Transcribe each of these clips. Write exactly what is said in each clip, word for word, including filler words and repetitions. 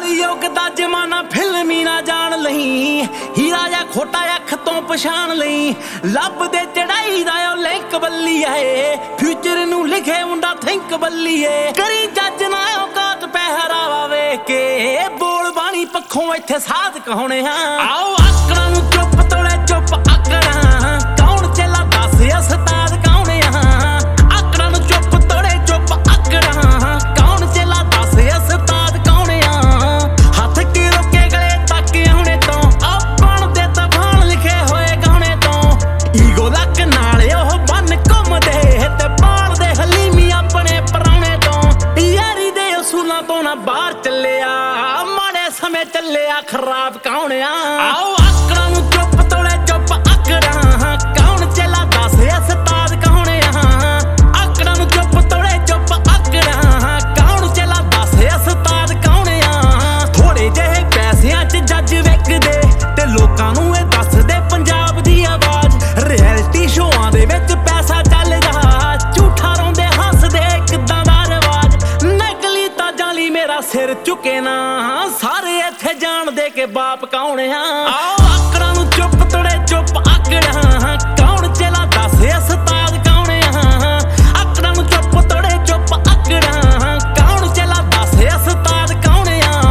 कलयुग दा जमाना फिल्मी ना जान लही हीरा या खोटा अख तो पछाण लई लब दे चढ़ाई दा लिंक बल्ली है फ्यूचर नू लिखे मुंडा थिंक बल्ली है करी जज ना औकात पहरावा वे के बोल बाणी पखों इत्थे साध कहोने हां आओ आकड़ां नू चुप तोड़े चुप आकड़ां कौन चला दस उस्ताद कौन हां आकड़ां नू चुप तोड़े चुप आकड़ां कौन चला दस उस्ताद कौन हां हाथ के रोके गले तक आने तो अपन दे तफान लिखे होए गाने तो ईगो लक नाले ओह बन घुमदे ते पाल दे हलीमी अपने पराने तो यारी दे उसूलां तो ना बाहर चलिया माड़े समय चलिया खराब कौन आओ आकड़ां नू चुप तोड़े चुप आकड़ां कौन चला दस उस्ताद कौन आकड़ां नू चुप तोड़े चुप आकड़ां कौन चला दस उस्ताद कौन थोड़े जेहे पैसियां च जज विकदे ते लोकां नू ए दसदे पंजाब दी आवाज रियलिटी शोआं दे विच पैसा चलदा झूठा रोंदे हसदे किदां दा रिवाज नकली तां जाली मेरा सिर झुके ना सारे इत्थे जाणदे के बाप कौन आओ आकड़ां नू चुप तोड़े चुप आकड़ां कौन चला दस उस्ताद कौन आकड़ां नू चुप तोड़े चुप आकड़ां कौन चला दस उस्ताद कौन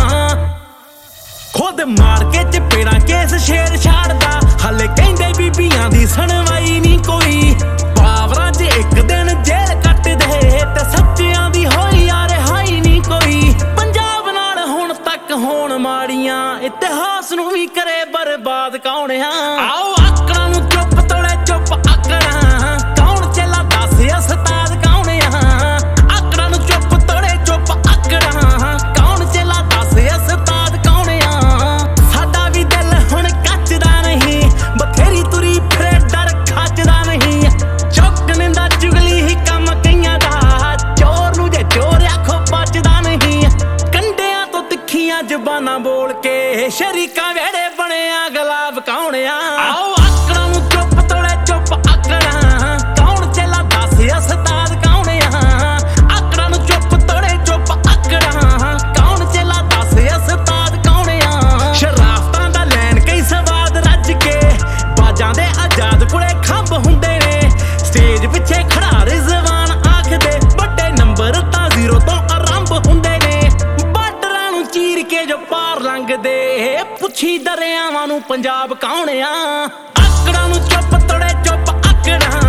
खुद मार के चपेड़ा केस शेर छाड़दा हले कहंदे बीबियां दी सुनवाई नहीं कोई पावरां च एक दिन जेल कट दे ते सच्चियां दी होई यार हाई नहीं कोई पंजाब नाल हुण तक होण माड़ियां इतिहास नू भी करे बर्बाद कौन आओ आकड़ां नू चुप तोड़े चुप आकड़ां कौन चला दस उस्ताद कौन आकड़ां नू चुप तोड़े चुप आकड़ां कौन चला दस उस्ताद कौन साडा भी दिल हुण कचदा नहीं बथेरी तुरी फिरे डर खचदा नहीं चुक निंदा चुगली ही कम कईयां दा चोर नू जे चोर आखो बचदा नहीं कंडियां तो तिखियां जुबानां बोल के शरीका वेड़े बणिया गुलाब कौन आओ आकड़ां नू चुप तोड़े चुप आकड़ां कौन चला दस उस्ताद कौन आकड़ां नू चुप तोड़े चुप आकड़ां कौन चला दस उस्ताद कौन शराफतां दा लैन कई सवाद रज के बाजां दे आजाद कुड़े खंभ हुंदे ने स्टेज पिछे खड़ा रिजवान आखदे बड़े नंबर तां जीरो तो आरंभ हुंदे ने बार्डरां नू चीर के जो पार लंघदे पुछी दरियावां नू पंजाब कौन आकड़ां नू चुप तोड़े चुप आकड़ां